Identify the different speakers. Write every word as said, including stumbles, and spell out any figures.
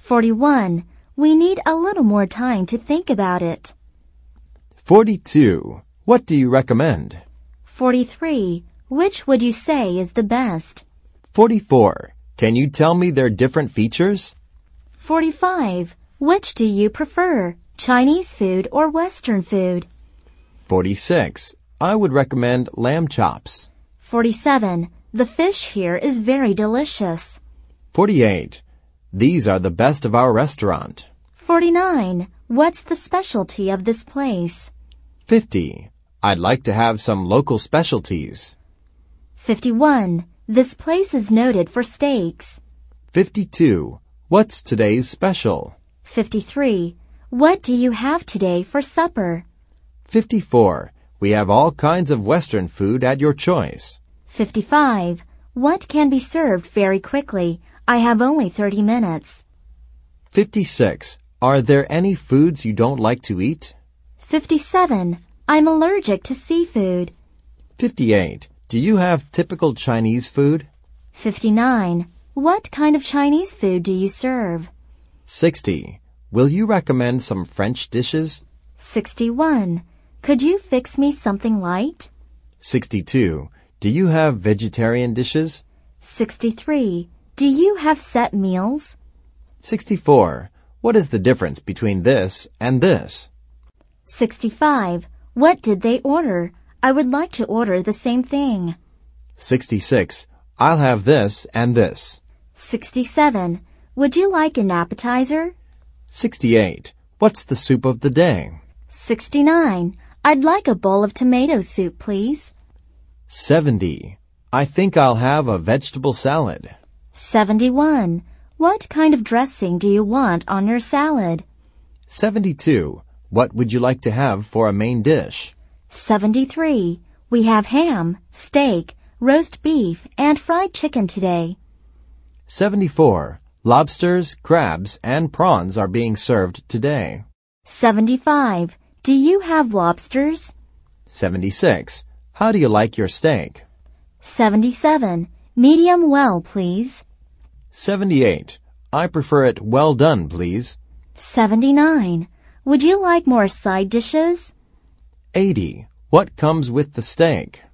Speaker 1: forty-one. We need a little more time to think about it.
Speaker 2: forty-two. What do you recommend?
Speaker 1: forty-three. Which would you say is the best?
Speaker 2: forty-four. Can you tell me their different features?
Speaker 1: forty-five. Which do you prefer, Chinese food or Western food?
Speaker 2: forty-six. I would recommend lamb chops.
Speaker 1: forty-seven. The fish here is very delicious.
Speaker 2: forty-eight. These are the best of our restaurant.
Speaker 1: forty-nine. What's the specialty of this place?
Speaker 2: fifty. I'd like to have some local specialties.
Speaker 1: fifty-one. This place is noted for steaks.
Speaker 2: fifty-two. What's today's special?
Speaker 1: fifty-three. What do you have today for supper?
Speaker 2: fifty-four. We have all kinds of Western food at your choice.
Speaker 1: fifty-five. What can be served very quickly? I have only thirty minutes.
Speaker 2: fifty-six. Are there any foods you don't like to eat?
Speaker 1: fifty-seven. I'm allergic to seafood.
Speaker 2: fifty-eight. Do you have typical Chinese food?
Speaker 1: fifty-nine. What kind of Chinese food do you serve?
Speaker 2: sixty. Will you recommend some French dishes?
Speaker 1: sixty-one. Could you fix me something light?
Speaker 2: sixty-two. Do you have vegetarian dishes?
Speaker 1: sixty-three. Do you have set meals?
Speaker 2: sixty-four. What is the difference between this and this?
Speaker 1: sixty-five. What did they order? I would like to order the same thing.
Speaker 2: sixty-six. I'll have this and this.
Speaker 1: sixty-seven. Would you like an appetizer?
Speaker 2: sixty-eight. What's the soup of the day?
Speaker 1: sixty-nine. I'd like a bowl of tomato soup, please.
Speaker 2: seventy. I think I'll have a vegetable salad.
Speaker 1: seventy-one. What kind of dressing do you want on your salad?
Speaker 2: seventy-two. What would you like to have for a main dish?
Speaker 1: seventy-three. We have ham, steak, roast beef, and fried chicken today.
Speaker 2: seventy-four. Lobsters, crabs, and prawns are being served today.
Speaker 1: seventy-five. Do you have lobsters?
Speaker 2: seventy-six. How do you like your steak?
Speaker 1: seventy-seven. Medium well, please.
Speaker 2: seventy-eight. I prefer it well done, please.
Speaker 1: seventy-nine. Would you like more side dishes?
Speaker 2: eighty. What comes with the steak?